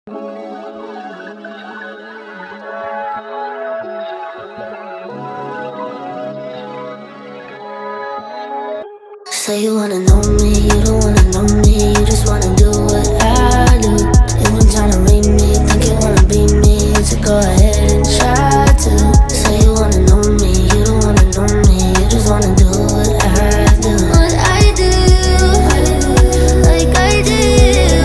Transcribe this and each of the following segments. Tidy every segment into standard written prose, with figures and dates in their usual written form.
Say you wanna know me, you don't wanna know me, you just wanna do what I do. You been tryna read me, think you wanna be me, so go ahead and try to. Say you wanna know me, you don't wanna know me, you just wanna do what I do. What I do, like I do.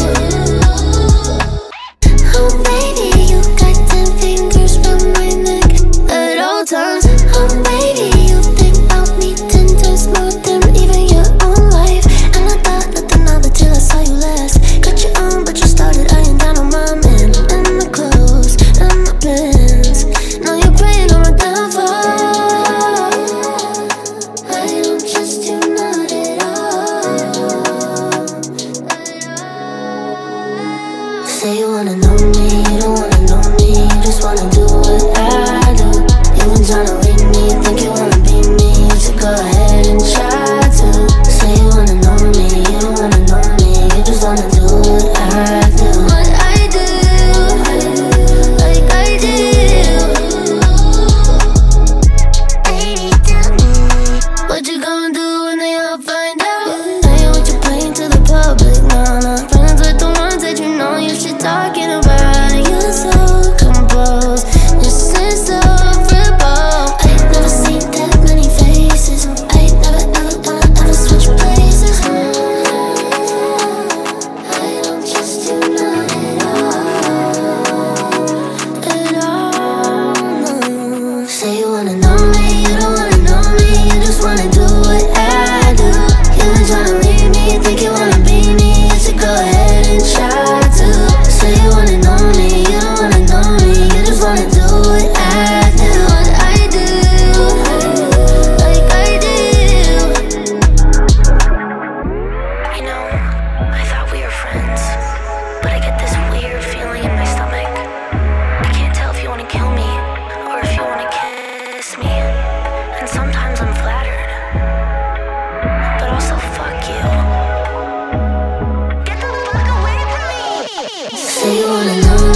Oh baby, you got 10 fingers round my neck at all times. Oh baby, you think about me 10 times more than even your own life. And I thought nothing of it till I saw you last. Got your own, but you started eyeing down on my man and my clothes and my plans. Now you're praying on my downfall. I don't trust you, not at all. Say you wanna know me, you don't wanna know me, you just wanna do what I do. You been tryna read me, think you wanna be me, so go ahead and try to. Say you wanna know me, you don't wanna know me, you just wanna do what I do. What I do, like I do. Baby, tell me, what you gonna do when they all find out? I ain't what you playing to the public, nah, nah. Friends with the ones that you know you should talking about. You're so composed, this is so verbal. I ain't never seen that many faces. I ain't never, ever gonna ever switch places. I don't trust you, not at all, no. Say you wanna know me, you don't wanna know me, you just wanna do what I do. You been tryna read me, think you wanna be me, so go ahead and try to. Say you wanna know me, you don't wanna know me, you just wanna do what I do. What I do, like I do. You know, I thought we were friends, but I get this weird feeling in my stomach. I can't tell if you want to kill me or if you want to kiss me. And sometimes I'm flattered, but also fuck you. Get the fuck away from me! Say you wanna know